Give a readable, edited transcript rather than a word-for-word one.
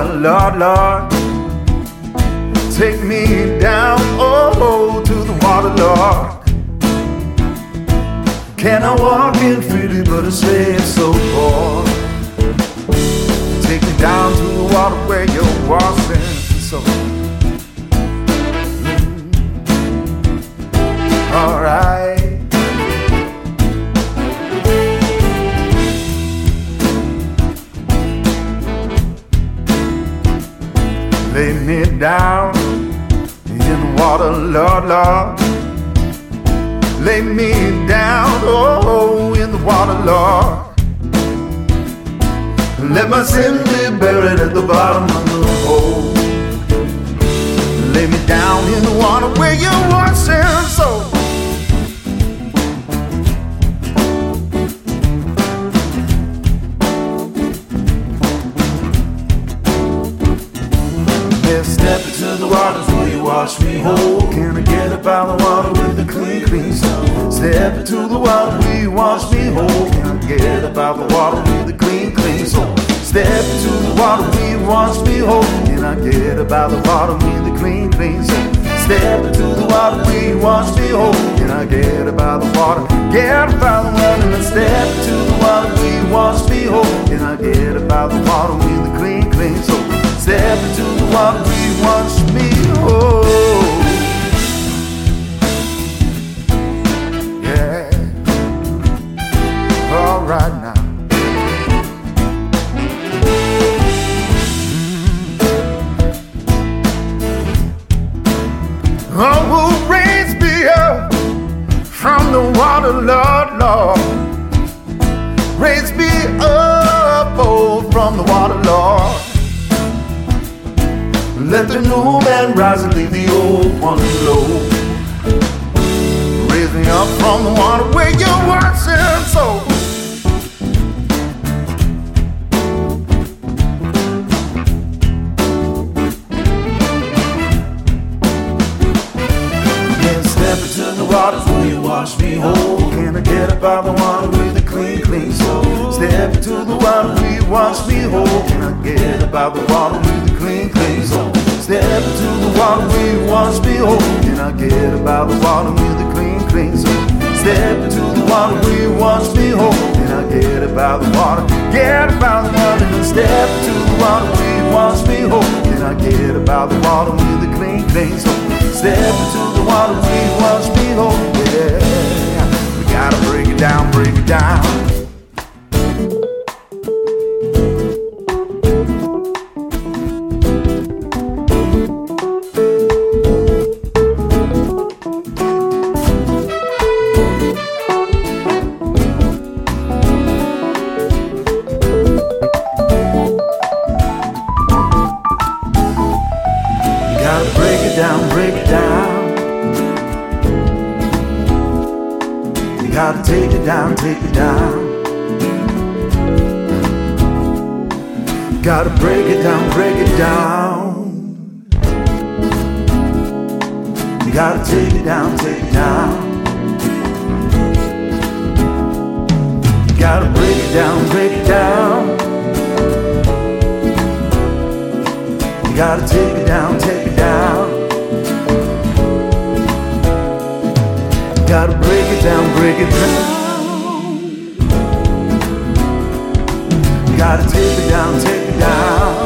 water, Lord, Lord. Take me down, oh, to the water, Lord. Can I walk in freely, but a slave so poor? Take me down to the water where you're washing so. All right. Lay me down in the water, Lord, Lord. Lay me down, oh, in the water, Lord. Let my sin be buried at the bottom of the hole. Lay me down in the water where you're washing so. Step into the waters where you wash me whole. Can I get up out of the water with a clean, clean soul? Step into the water where you wash me whole. Can I get up out of the water with a clean, clean soul? Step into the water where you wash me whole. Can I get up out of the water with a clean, clean soul? Step into the water where you wash me whole. Can I get up out of the water? Get up out of the water and step into the water where you wash me whole. Can I get up out of the water with a clean, clean soul? Step into the water where you wash me whole. Yeah. All right now. Oh, will raise me up from the water, Lord, Lord. Raise me up, oh, from the water, Lord. Let the new man rise and leave the old one low. Raise me up from the water where you're washing so. Yeah, step into the waters where you wash me whole. Can I get up out of the water with a clean, clean soul? Step into the water where you wash me whole. Can I get up out of the water with a clean, clean soul? Step into the water where you wash me whole. Can I get up out of the water with a clean, clean soul? Step into the water where you wash me whole. Can I get up out of the water? Get up out of the water and step into the water where you wash me whole. Can I get up out of the water with a clean, clean soul? Step into the water where you wash me whole. Yeah, we gotta break it down, break it down. Break it down. You gotta take it down, take it down. Gotta break it down, break it down. You gotta take it down, take it down. You gotta break it down, break it down. You gotta take it down, take it down. Gotta break it down, break it down. Gotta take it down, take it down.